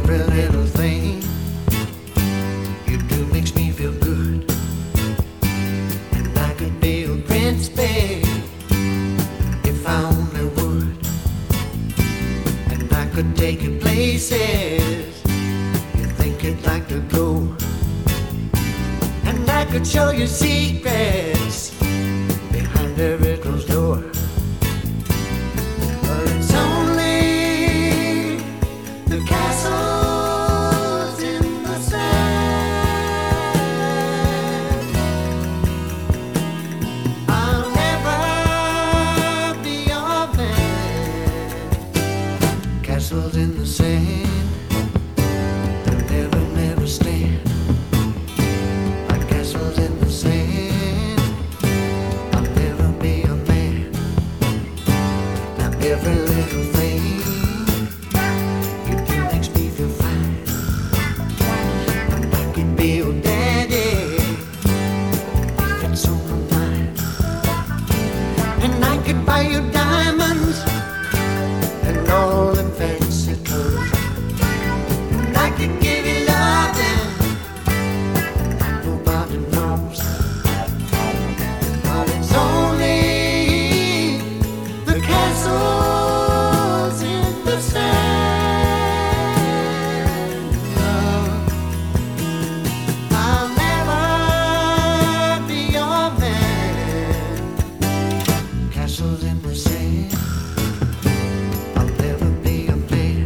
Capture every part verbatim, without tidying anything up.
Every little thing you do makes me feel good, and I could be a prince, babe, if I only would. And I could take you places you think you'd like to go, and I could show you secrets behind every closed door. But it's only the castles in the sand. I'll never be your man. Castles in the sand, they'll never, never stand. Like castles in the sand, I'll never be a man. Now every little thing you do makes me feel fine, and I could be your daddy if it's on my mind. And I could buy you diamonds and all them fancy clothes, and I could give you loving like nobody knows. But it's only the castles in the sand. Love, I'll never be your man. Castles in the sand, I'll never be a man.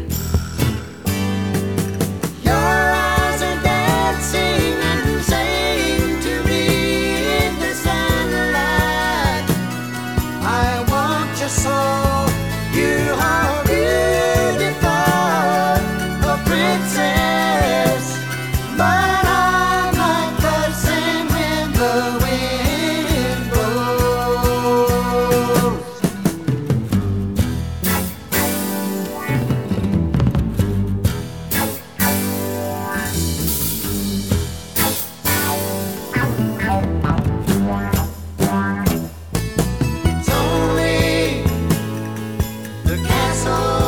Your eyes are dancing and saying to me in the sunlight, I want your soul. You are beautiful, a princess, but I'm like the sand when the wind blows. It's only the castle